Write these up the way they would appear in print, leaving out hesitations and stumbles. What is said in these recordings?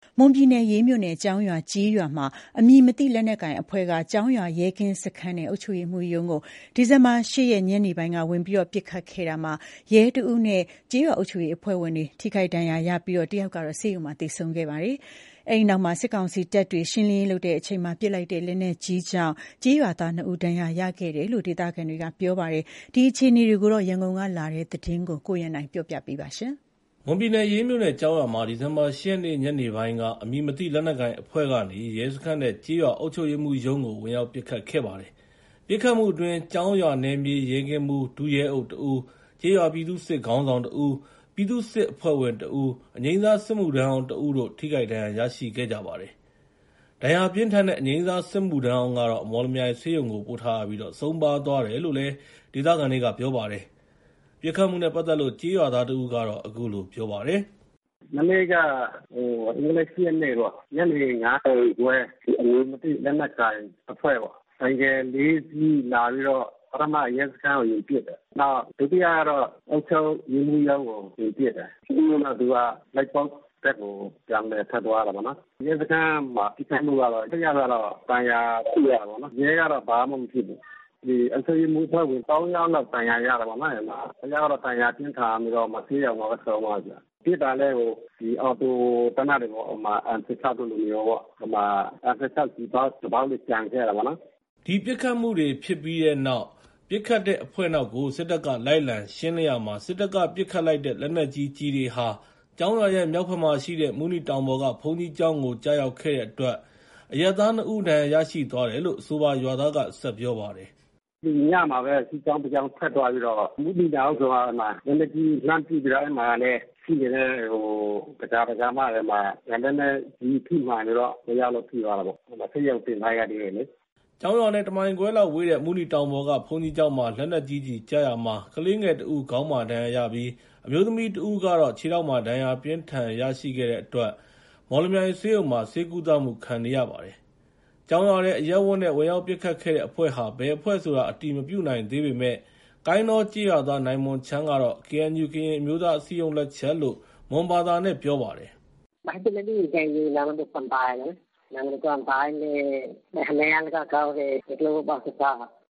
မွန်ပြည်နယ်ရေးမြို့နယ်ကျောင်းရွာကြီးရွာမှာအမည်မသိလက်နက်ကိုင်အဖွဲ့ကကျောင်းရွာရဲကင်းစခန်းနဲ့အုပ်ချုပ်ရေးမှူးရုံးကိုဒီဇင်ဘာ8 ရက်ညနေပိုင်းကဝင်ပြီးပစ်ခတ်ခဲ့တာမှာရဲတဦးနဲ့ကျေးရွာအုပ်ချုပ်ရေးအဖွဲ့ဝင်တွေထိခိုက်ဒဏ်ရာရပြီးတယောက်ကတော့ဆေးရုံမှာသေဆုံးခဲ့ပါတယ်။အဲဒီနောက်စစ်ကောင်စီတပ်တွေရှင်းလင်းရေးလုပ်တဲ့အချိန်မှာပစ်လိုက်တဲ့လက်နက်ကြီးကြောင့်ကျေးရွာသား2ဦးဒဏ်ရာရခဲ့တယ်လို့ဒေသခံတွေကပြောပါတယ်။ဒီအခြေအနေတွေကိုရန်ကုန်ကလာတဲ့သတင်းကိုကိုရန်နိုင်ပြောပြပေးပါရှင်။မွန်ပြည်နယ်ရေးမြို့နယ်ကျောင်းရွာမှာဒီဇင်ဘာ8 ရက်နေ့ညနေပိုင်းကအမည်မသိလက်နက်ကိုင်အဖွဲ့ကနေရဲစခန်းနဲ့ကျေးရွာအုပ်ချုပ်ရေးမှူးရုံးကိုဝင်ရောက်ပစ်ခတ်ခဲ့ပါတယ်။ပစ်ခတ်မှုအတွင်းကျောင်းရွာနယ်မြေရဲကင်းမှူးဒုရဲအုပ်တဦးကျေးရွာပြည်သူ့စစ်ခေါင်းဆောင်တဦးပြည်သူ့စစ်အဖွဲ့ဝင်တဦးအငြိမ်းစားစစ်မှုထမ်းအောင်တဦးတို့ထိခိုက်ဒဏ်ရာရရှိခဲ့ကြပါတယ်။ဒဏ်ရာပြင်းထန်တဲ့အငြိမ်းစားစစ်မှုထမ်းအောင်ကတော့မော်လမြိုင်ဆေးရုံကိုပို့ထားပြီးဆုံးပါသွားတယ်လို့လည်းဒေသခံတွေကပြောပါတယ်။ပစ်ခတ်မှုနဲ့ပတ်သက်လို့ကျေးရွာသားတဦးကတော့အခုလိုပြောပါတယ်။မနေ့ကအင်္ဂလိပ်ရက်နေ့တော့ညနေ9 နာရီခွဲအမျိုးမသိလက်နက်ကိုင်အဖွဲ့ပေါ့ဆိုင်ကယ်4 စီးလာပြီးတော့ပထမရဲစခန်းကိုယူပစ်တယ်။နောက်ဒုတိယကတော့အုပ်ချုပ်ရေးမှူးရုံးကိုယူပစ်တယ်။ဒီမှာသူကလိုက်ပေါက်တက်ကိုပြန်လဲထပ်သွားတာပေါ့နော်။ရဲစခန်းမှာပစ်ခတ်မှုကတော့တရားကတော့တန်ရာရှိရပါတော့နော်။ရဲကတော့ဘာမှမဖြစ်ဘူး။ဒီအစိုးရမှုဖွဲ့ဝင်3 ယောက်လောက်တန်ရာရတာပေါ့နော်။အဲမှာကတော့တန်ရာပြင်းထန်ပြီးတော့မဆေးရောက်တော့ဆုံးသွားကြ။ပြစ်တာလဲဒီအော်တိုတနတ်တွေပေါ့အန်6တို့လိုမျိုးပေါ့အန်6ဒီဘောက်လေးကြံခဲ့တာပေါ့နော်ဒီပြစ်ခတ်မှုတွေဖြစ်ပြီးတဲ့နောက်ပြစ်ခတ်တဲ့အဖွဲ့နောက်ကိုစစ်တပ်ကလိုက်လံရှင်းလင်းရမှာစစ်တပ်ကပြစ်ခတ်လိုက်တဲ့လက်နက်ကြီးကြီးတွေဟာကျောင်းရွာရဲ့မြောက်ဘက်မှာရှိတဲ့မူနီတောင်ပေါ်ကဘုံကြီးကျောင်းကိုကြားရောက်ခဲ့တဲ့အတွက်အရက်သား2ဦးဒဏ်ရာရရှိသွားတယ်လို့အဆိုပါရွာသားကဆက်ပြောပါတယ်ဒီညမှာပဲစီကျောင်းပြောင်းဖက်သွားပြီးတော့မူနီတောင်ဆိုတာမှာလက်နက်ကြီးလှမ်းကြည့်ပြီးတော့အဲ့မှာလည်းရှိနေတဲ့ကမှလည်းမှာလည်းနဲ့ဒီထိမှန်တော့မရလို့ပြီးသွားတာပေါ့။ဆက်ရောက်တင်ထားရသေးတယ်လေ။ကျောင်းရွာနဲ့တမိုင်ခွဲလောက်ဝေးတဲ့မူနီတောင်ပေါ်ကဘုံကြီးကျောင်းမှာလက်နက်ကြီးကြီးကြားရမှာကလေးငယ်တဦးခေါင်းမှာဒဏ်ရာရပြီးအမျိုးသမီးတဦးကတော့ခြေထောက်မှာဒဏ်ရာပြင်းထန်ရရှိခဲ့တဲ့အတွက်မော်လမြိုင်ဆေးရုံမှာဆေးကုသမှုခံနေရပါတယ်။ကျောင်းရွာရဲ့အရက်ဝတ်နဲ့ဝင်ရောက်ပစ်ခတ်ခဲ့တဲ့အဖွဲ့ဟာဘယ်အဖွဲ့ဆိုတာအတိမပြုနိုင်သေးပေမဲ့ကိုင်းတော်ကြေးရွာသားနိုင်မွန်ချမ်းကတော့ KNU ကရင်အမျိုးသားအစည်းအရုံးလက်ချက်လို့မွန်ဘာသာနဲ့ပြောပါတယ်။ဘာဖြစ်လဲဒီကရင်နာမည်ပန်တိုင်းနာမည်ပန်တိုင်းနဲ့ဟလဲရန်ကကောက်တဲ့ဒီလိုပါစတာ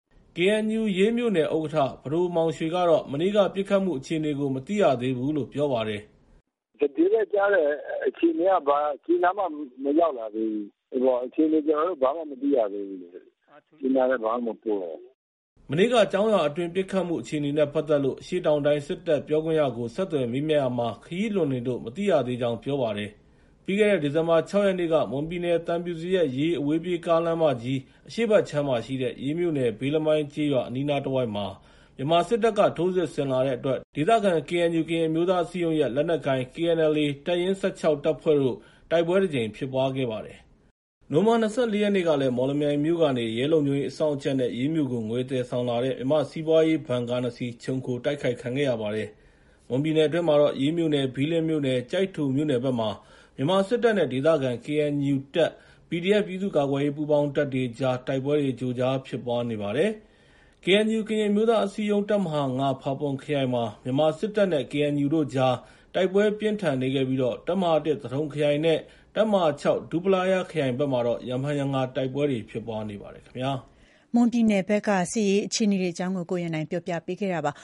KNU ရေးမြို့နယ်ဥက္ကဋ္ဌဘဒိုမောင်ရွှေကတော့မနေ့ကပြစ်ခတ်မှုအခြေအနေကိုမသိရသေးဘူးလို့ပြောပါတယ်။ဒီနေ့ကြားတဲ့အခြေအနေကဘာခြေနာမှမရောက်လာသေးဘူး။ဟိုအခြေအနေကျွန်တော်တို့ဘာမှမသိရသေးဘူး။ဒီနာလည်းဘာမှမပြောမနေ့ကကျောင်းရွာအတွင်းပစ်ခတ်မှုအခြေအနေနဲ့ပတ်သက်လို့ရှေ့တောင်တိုင်းစစ်တပ်ပြောခွင့်ရကိုဆက်သွယ်မေးမြန်းရမှာခရီးလွန်နေလို့မသိရသေးကြောင်းပြောပါတယ်။ပြီးခဲ့တဲ့ဒီဇင်ဘာ6 ရက်နေ့ကမွန်ပြည်နယ်တန်ပြူစီရဲ့ရေးအဝေးပြေးကားလမ်းမကြီးအရှေ့ဘက်ခြမ်းမှာရှိတဲ့ရေးမြို့နယ်ဘေးလမိုင်းကျေးရွာအနီးနားတစ်ဝိုက်မှာမြန်မာစစ်တပ်ကထိုးစစ်ဆင်လာတဲ့အတွက်ဒေသခံ KNU ကရင်အမျိုးသားအစည်းအရုံးရဲ့လက်နက်ကိုင် KNLA တပ်ရင်း16တပ်ဖွဲ့တို့တိုက်ပွဲတစ်ကြိမ်ဖြစ်ပွားခဲ့ပါတယ်။နိုဝင်ဘာ24 ရက်နေ့ကလည်းမော်လမြိုင်မြို့ကနေရဲလုံခြုံရေးအစောင့်အချက်နဲ့ရေးမြို့ကိုငွေသယ်ဆောင်လာတဲ့မြန်မာစီးပွားရေးဘဏ်ကား2စီးချုံခိုတိုက်ခိုက်ခံခဲ့ရပါတယ်။မွန်ပြည်နယ်အတွင်းမှာတော့ရေးမြို့နယ်ဘီလင်းမြို့နယ်ကြိုက်ထူမြို့နယ်ဘက်မှာမြန်မာစစ်တပ်နဲ့ဒေသခံ KNU တပ် PDF ပြည်သူ့ကာကွယ်ရေးပူးပေါင်းတပ်တွေကြားတိုက်ပွဲတွေကြိုကြားဖြစ်ပွားနေပါတယ်။ KNU ကရင်အမျိုးသားအစည်းအရုံးတပ်မဟာ9ဖာပွန်ခရိုင်မှာမြန်မာစစ်တပ်နဲ့ KNU တို့ကြားတိုက်ပွဲပြင်းထန်နေခဲ့ပြီးတပ်မဟာ1သထုံခရိုင်နဲ့တပ်မဟာ6ဒူပလာယာခရိုင်ဘက်မှာတော့ရံဖန်ရံငါတိုက်ပွဲတွေဖြစ်ပွားနေပါတယ်ခင်ဗျာမွန်ပြည်နယ်ဘက်ကစစ်ရေးအခြေအနေတွေအကြောင်းကိုရန်နိုင်ပြောပြပေးခဲ့တာပါ